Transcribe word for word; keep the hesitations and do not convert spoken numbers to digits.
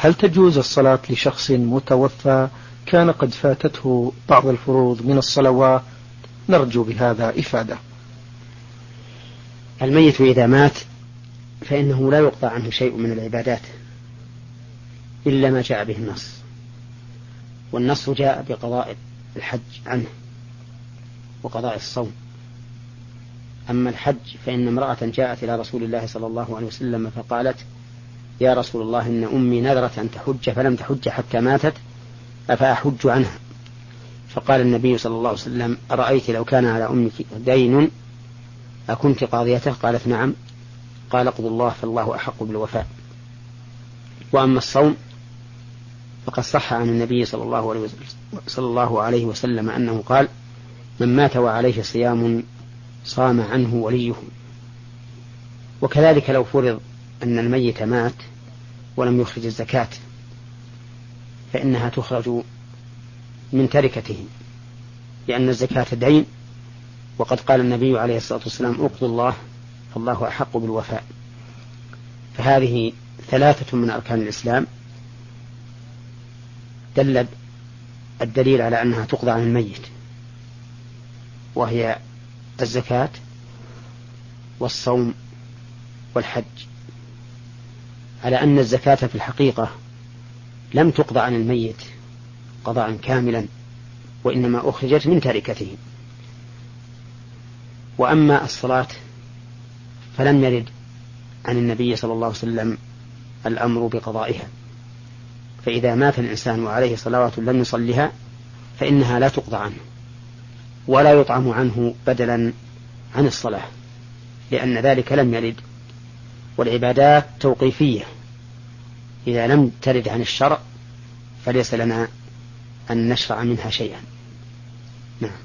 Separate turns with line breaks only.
هل تجوز الصلاة لشخص متوفى كان قد فاتته بعض الفروض من الصلوات؟ نرجو بهذا إفادة.
الميت إذا مات فإنه لا يقطع عنه شيء من العبادات إلا ما جاء به النص، والنص جاء بقضاء الحج عنه وقضاء الصوم. أما الحج فإن امرأة جاءت إلى رسول الله صلى الله عليه وسلم فقالت: يا رسول الله، إن أمي نذرت أن تحج فلم تحج حتى ماتت، أفأحج عنها؟ فقال النبي صلى الله عليه وسلم: أرأيت لو كان على أمك دين أكنت قاضيته؟ قالت: نعم. قال: اقضوا الله فالله أحق بالوفاء. وأما الصوم فقد صح عن النبي صلى الله عليه وسلم, صلى الله عليه وسلم أنه قال: من مات وعليه صيام صام عنه وليه. وكذلك لو فرض أن الميت مات ولم يخرج الزكاة فإنها تخرج من تركته، لأن الزكاة دين، وقد قال النبي عليه الصلاة والسلام: اقضوا الله فالله أحق بالوفاء. فهذه ثلاثة من أركان الإسلام دل الدليل على أنها تقضى عن الميت، وهي الزكاة والصوم والحج، على أن الزكاة في الحقيقة لم تقضى عن الميت قضاء كاملا، وإنما أخرجت من تركته. وأما الصلاة فلم يرد عن النبي صلى الله عليه وسلم الأمر بقضائها، فإذا مات الإنسان وعليه صلوات لم يصلها فإنها لا تقضى عنه ولا يطعم عنه بدلا عن الصلاة، لأن ذلك لم يرد. والعبادات توقيفية، إذا لم ترد عن الشرع فليس لنا أن نشرع منها شيئا. نعم.